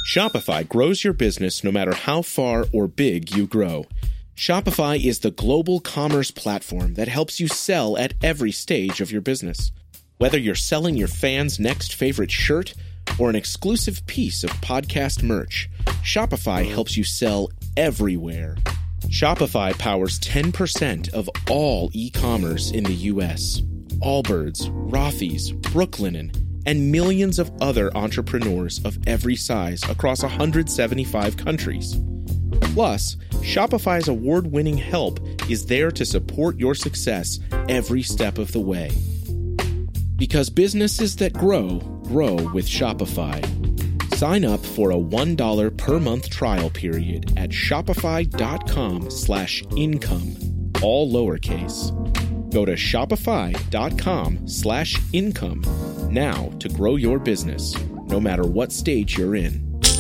Shopify grows your business no matter how far or big you grow. Shopify is the global commerce platform that helps you sell at every stage of your business. Whether you're selling your fans' next favorite shirt or an exclusive piece of podcast merch, Shopify helps you sell everywhere. Shopify powers 10% of all e-commerce in the U.S. Allbirds, Rothy's, Brooklinen, and millions of other entrepreneurs of every size across 175 countries. Plus, Shopify's award-winning help is there to support your success every step of the way. Because businesses that grow, grow with Shopify. Sign up for a $1 per month trial period at shopify.com/income, all lowercase. Go to shopify.com/income now to grow your business, no matter what stage you're in.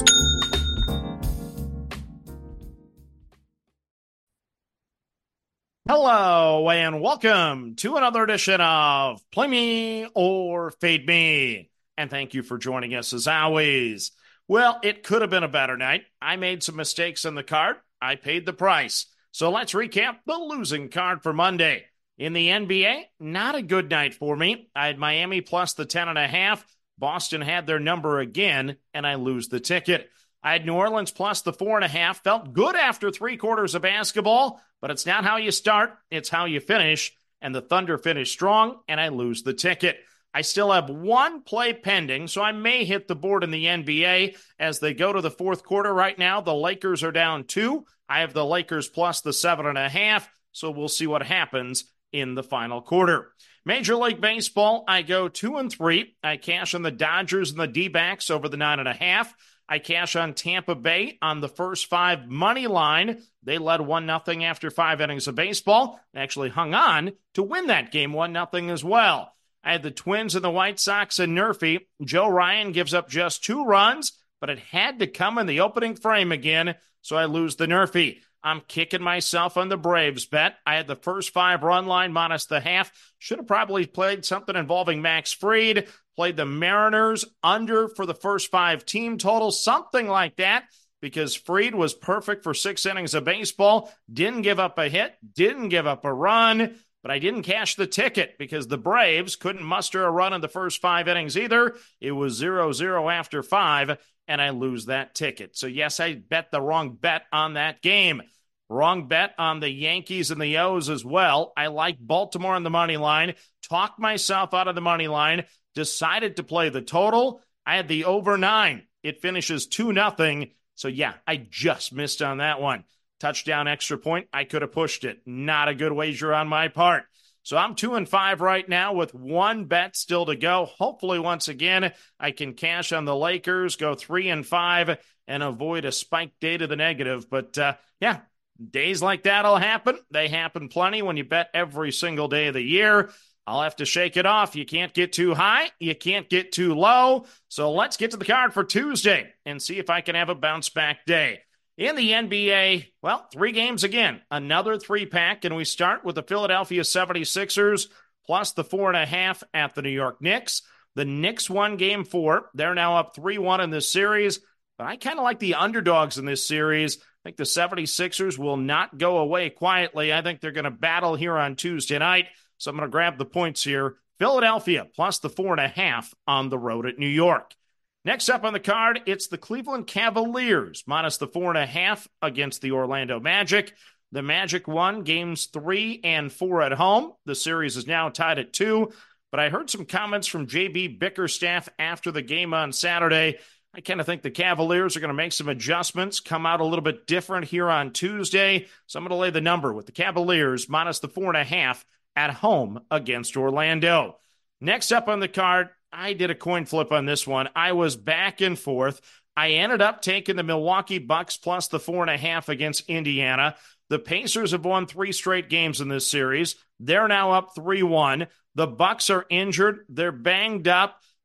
Hello, and welcome to another edition of Play Me or Fade Me. And thank you for joining us as always. Well, it could have been a better night. I made some mistakes in the card. I paid the price. So let's recap the losing card for Monday. In the NBA, not a good night for me. I had Miami plus the 10.5. Boston had their number again, and I lose the ticket. I had New Orleans plus the 4.5. Felt good after 3 quarters of basketball, but it's not how you start, it's how you finish. And the Thunder finished strong, and I lose the ticket. I still have 1 play pending, so I may hit the board in the NBA as they go to the 4th quarter. Right now, the Lakers are down 2. I have the Lakers plus the 7.5, so we'll see what happens in the final quarter. Major League Baseball, I go 2 and 3. I cash on the Dodgers and the D-backs over the 9.5. I cash on Tampa Bay on the first 5 money line. They led 1-0 after 5 innings of baseball. They actually hung on to win that game 1-0 as well. I had the Twins and the White Sox and Nerfy. Joe Ryan gives up just 2 runs, but it had to come in the opening frame again, so I lose the Nerfy. I'm kicking myself on the Braves bet. I had the first 5 run line minus the half. Should have probably played something involving Max Fried. Played the Mariners under for the first 5 team total, something like that, because Fried was perfect for 6 innings of baseball. Didn't give up a hit, didn't give up a run, but I didn't cash the ticket because the Braves couldn't muster a run in the first 5 innings either. It was 0-0 after 5, and I lose that ticket. So yes, I bet the wrong bet on that game. Wrong bet on the Yankees and the O's as well. I like Baltimore on the money line. Talked myself out of the money line. Decided to play the total. I had the over 9. It finishes 2-0. So yeah, I just missed on that one. Touchdown extra point. I could have pushed it. Not a good wager on my part. So I'm 2 and 5 right now with 1 bet still to go. Hopefully once again, I can cash on the Lakers, go 3 and 5 and avoid a spike day to the negative. But yeah, days like that'll happen. They happen plenty when you bet every single day of the year. I'll have to shake it off. You can't get too high. You can't get too low. So let's get to the card for Tuesday and see if I can have a bounce back day. In the NBA, well, 3 games again. Another 3-pack, and we start with the Philadelphia 76ers plus the 4.5 at the New York Knicks. The Knicks won game 4. They're now up 3-1 in this series, but I kind of like the underdogs in this series. I think the 76ers will not go away quietly. I think they're going to battle here on Tuesday night. So I'm going to grab the points here. Philadelphia plus the 4.5 on the road at New York. Next up on the card, it's the Cleveland Cavaliers minus the 4.5 against the Orlando Magic. The Magic won games 3 and 4 at home. The series is now tied at 2. But I heard some comments from J.B. Bickerstaff after the game on Saturday. I kind of think the Cavaliers are going to make some adjustments, come out a little bit different here on Tuesday. So I'm going to lay the number with the Cavaliers minus the 4.5 at home against Orlando. Next up on the card, I did a coin flip on this one. I was back and forth. I ended up taking the Milwaukee Bucks plus the 4.5 against Indiana. The Pacers have won 3 straight games in this series. They're now up 3-1. The Bucks are injured. They're banged up.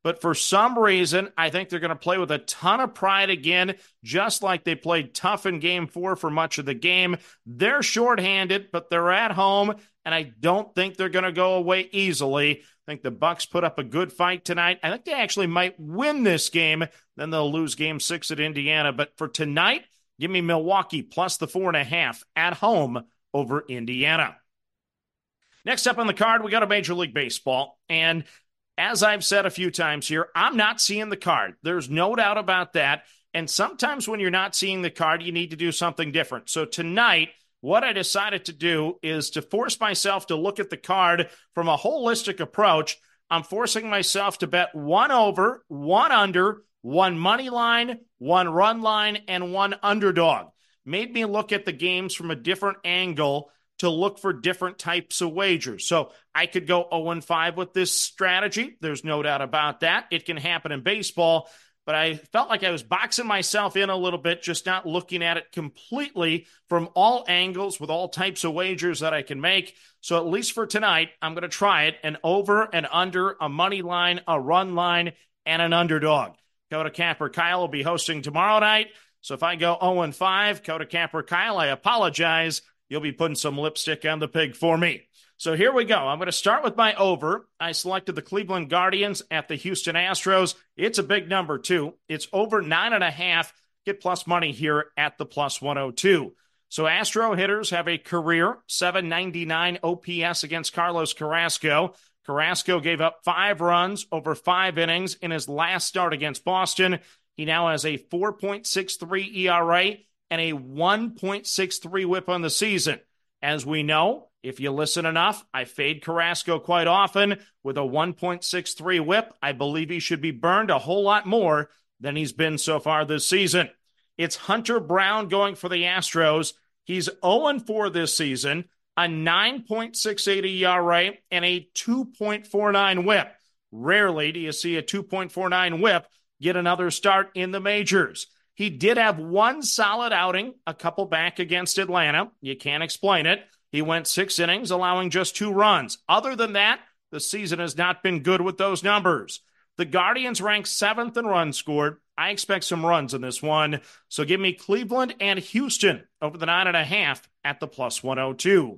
But for some reason, I think they're going to play with a ton of pride again, just like they played tough in Game 4 for much of the game. They're shorthanded, but they're at home, and I don't think they're going to go away easily. I think the Bucks put up a good fight tonight. I think they actually might win this game. Then they'll lose Game 6 at Indiana. But for tonight, give me Milwaukee plus the 4.5 at home over Indiana. Next up on the card, we got a Major League Baseball. And as I've said a few times here, I'm not seeing the card. There's no doubt about that. And sometimes when you're not seeing the card, you need to do something different. So tonight, what I decided to do is to force myself to look at the card from a holistic approach. I'm forcing myself to bet 1 over, 1 under, 1 money line, 1 run line, and 1 underdog. Made me look at the games from a different angle to look for different types of wagers. So I could go 0-5 with this strategy. There's no doubt about that. It can happen in baseball, but I felt like I was boxing myself in a little bit, just not looking at it completely from all angles with all types of wagers that I can make. So at least for tonight, I'm going to try it, an over and under, a money line, a run line, and an underdog. Coda Capper Kyle will be hosting tomorrow night. So if I go 0-5, Coda Capper Kyle, I apologize. You'll be putting some lipstick on the pig for me. So here we go. I'm going to start with my over. I selected the Cleveland Guardians at the Houston Astros. It's a big number, too. It's over 9.5. Get plus money here at the plus 102. So Astro hitters have a career 799 OPS against Carlos Carrasco. Carrasco gave up 5 runs over 5 innings in his last start against Boston. He now has a 4.63 ERA and a 1.63 whip on the season. As we know, if you listen enough, I fade Carrasco quite often. With a 1.63 whip, I believe he should be burned a whole lot more than he's been so far this season. It's Hunter Brown going for the Astros. He's 0-4 this season, a 9.68 ERA, and a 2.49 whip. Rarely do you see a 2.49 whip get another start in the majors. He did have 1 solid outing, a couple back against Atlanta. You can't explain it. He went 6 innings, allowing just 2 runs. Other than that, the season has not been good with those numbers. The Guardians rank 7th in runs scored. I expect some runs in this one. So give me Cleveland and Houston over the 9.5 at the plus 102.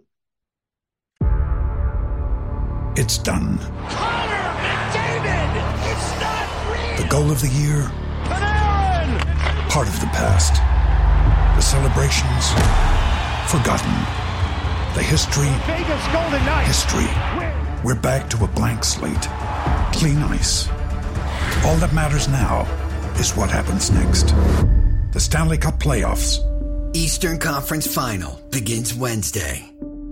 It's done. Connor McDavid! It's not real! The goal of the year, Panarin! part of the past. The celebrations, forgotten. The history, Vegas Golden Knights! history. We're back to a blank slate. Clean ice. All that matters now is what happens next. The Stanley Cup Playoffs. Eastern Conference Final begins Wednesday.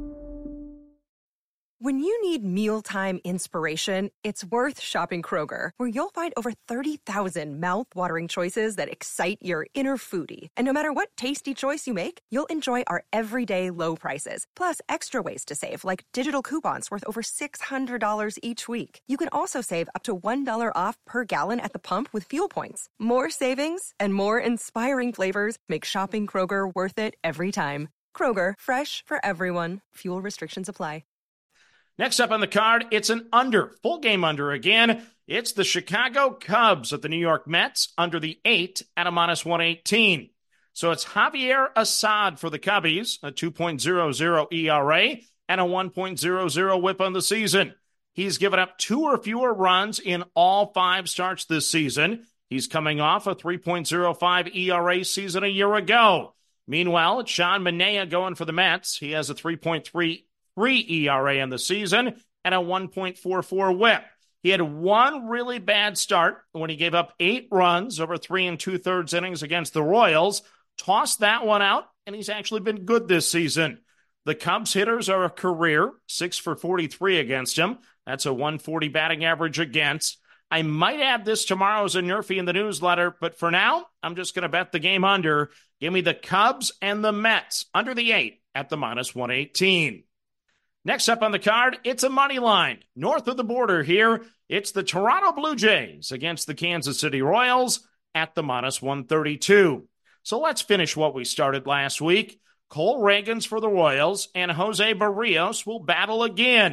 When you need mealtime inspiration, it's worth shopping Kroger, where you'll find over 30,000 mouth-watering choices that excite your inner foodie. And no matter what tasty choice you make, you'll enjoy our everyday low prices, plus extra ways to save, like digital coupons worth over $600 each week. You can also save up to $1 off per gallon at the pump with fuel points. More savings and more inspiring flavors make shopping Kroger worth it every time. Kroger, fresh for everyone. Fuel restrictions apply. Next up on the card, it's an under, full game under again. It's the Chicago Cubs at the New York Mets under the 8 at a minus 118. So it's Javier Assad for the Cubbies, a 2.00 ERA and a 1.00 whip on the season. He's given up 2 or fewer runs in all 5 starts this season. He's coming off a 3.05 ERA season a year ago. Meanwhile, it's Sean Manaea going for the Mets. He has a 3.33 ERA in the season and a 1.44 whip. He had 1 really bad start when he gave up 8 runs over 3 2/3 innings against the Royals. Tossed that one out, and he's actually been good this season. The Cubs hitters are a career 6 for 43 against him. That's a 140 batting average against. I might add this tomorrow as a Nerfy in the newsletter, but for now, I'm just going to bet the game under. Give me the Cubs and the Mets under the 8 at the minus 118. Next up on the card, it's a money line. North of the border here, it's the Toronto Blue Jays against the Kansas City Royals at the minus 132. So let's finish what we started last week. Cole Reagans for the Royals and Jose Barrios will battle again.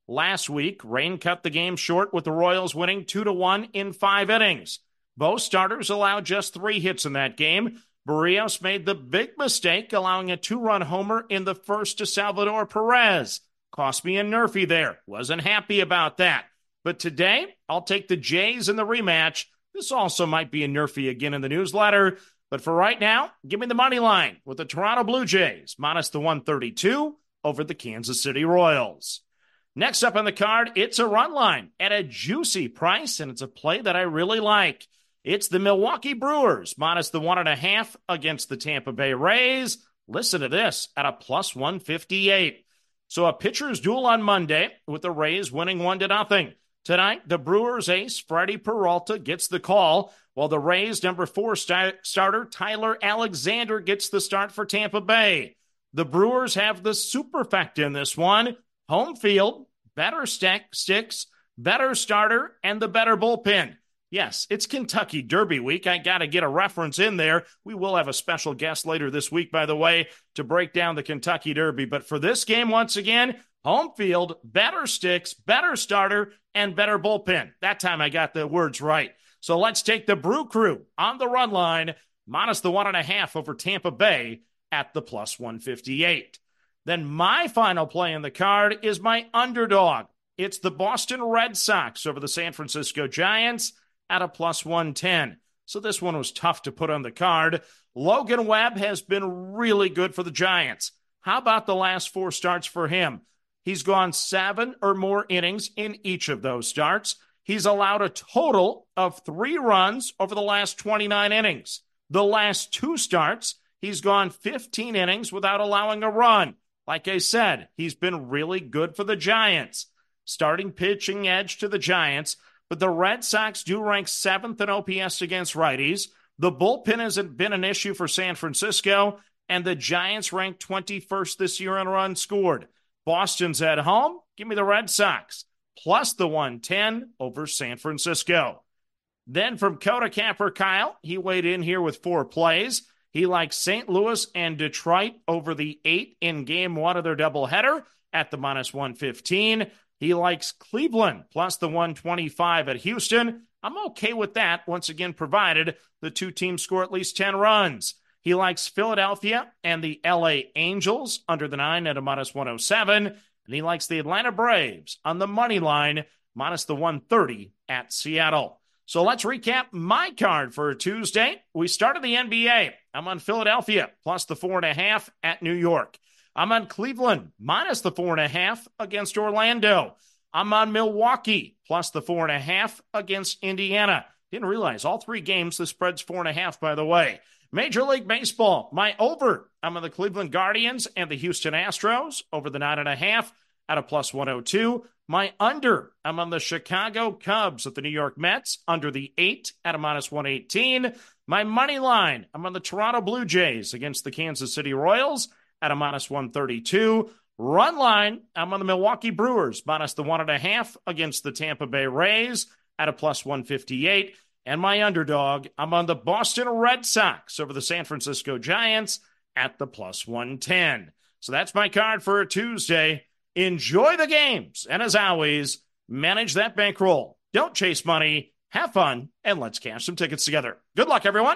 Last week, rain cut the game short with the Royals winning 2-1 in 5 innings. Both starters allowed just 3 hits in that game. Barrios made the big mistake, allowing a 2-run homer in the first to Salvador Perez. Cost me a nerfy there. Wasn't happy about that. But today, I'll take the Jays in the rematch. This also might be a nerfy again in the newsletter. But for right now, give me the money line with the Toronto Blue Jays, minus the 132 over the Kansas City Royals. Next up on the card, it's a run line at a juicy price, and it's a play that I really like. It's the Milwaukee Brewers, minus the 1.5 against the Tampa Bay Rays. Listen to this, at a plus 158. So a pitcher's duel on Monday with the Rays winning 1-0. Tonight, the Brewers ace Freddie Peralta gets the call, while the Rays' number 4 starter Tyler Alexander gets the start for Tampa Bay. The Brewers have the superfecta in this one. Home field, better sticks, better starter, and the better bullpen. Yes, it's Kentucky Derby week. I got to get a reference in there. We will have a special guest later this week, by the way, to break down the Kentucky Derby. But for this game, once again, home field, better sticks, better starter, and better bullpen. That time I got the words right. So let's take the Brew Crew on the run line, minus the 1.5 over Tampa Bay at the plus 158. Then my final play in the card is my underdog. It's the Boston Red Sox over the San Francisco Giants at a plus 110. So this one was tough to put on the card. Logan Webb has been really good for the Giants. How about the last 4 starts for him? He's gone 7 or more innings in each of those starts. He's allowed a total of 3 runs over the last 29 innings. The last 2 starts, he's gone 15 innings without allowing a run. Like I said, he's been really good for the Giants. Starting pitching edge to the Giants, but the Red Sox do rank 7th in OPS against righties. The bullpen hasn't been an issue for San Francisco, and the Giants rank 21st this year in runs scored. Boston's at home. Give me the Red Sox, plus the 110 over San Francisco. Then from Coda Capper Kyle, he weighed in here with 4 plays. He likes St. Louis and Detroit over the 8 in game 1 of their doubleheader at the minus 115. He likes Cleveland plus the 125 at Houston. I'm okay with that, once again, provided the 2 teams score at least 10 runs. He likes Philadelphia and the LA Angels under the 9 at a minus 107. And he likes the Atlanta Braves on the money line, minus the 130 at Seattle. So let's recap my card for Tuesday. We started the NBA. I'm on Philadelphia, plus the 4.5 at New York. I'm on Cleveland, minus the 4.5 against Orlando. I'm on Milwaukee, plus the 4.5 against Indiana. Didn't realize all 3 games, the spread's 4.5, by the way. Major League Baseball, my over. I'm on the Cleveland Guardians and the Houston Astros over the 9.5 at a plus 102. My under, I'm on the Chicago Cubs at the New York Mets under the 8 at a minus 118. My money line, I'm on the Toronto Blue Jays against the Kansas City Royals at a minus 132. Run line, I'm on the Milwaukee Brewers minus the 1.5 against the Tampa Bay Rays at a plus 158. And my underdog, I'm on the Boston Red Sox over the San Francisco Giants at the plus 110. So that's my card for a Tuesday. Enjoy the games. And as always, manage that bankroll. Don't chase money. Have fun. And let's cash some tickets together. Good luck, everyone.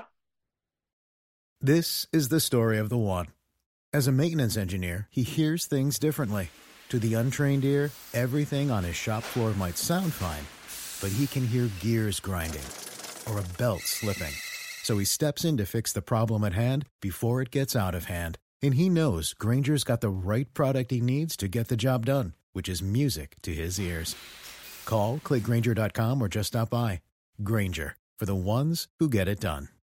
This is the story of the one. As a maintenance engineer, he hears things differently. To the untrained ear, everything on his shop floor might sound fine, but he can hear gears grinding or a belt slipping. So he steps in to fix the problem at hand before it gets out of hand. And he knows Grainger's got the right product he needs to get the job done, which is music to his ears. Call, click Grainger.com, or just stop by. Grainger, for the ones who get it done.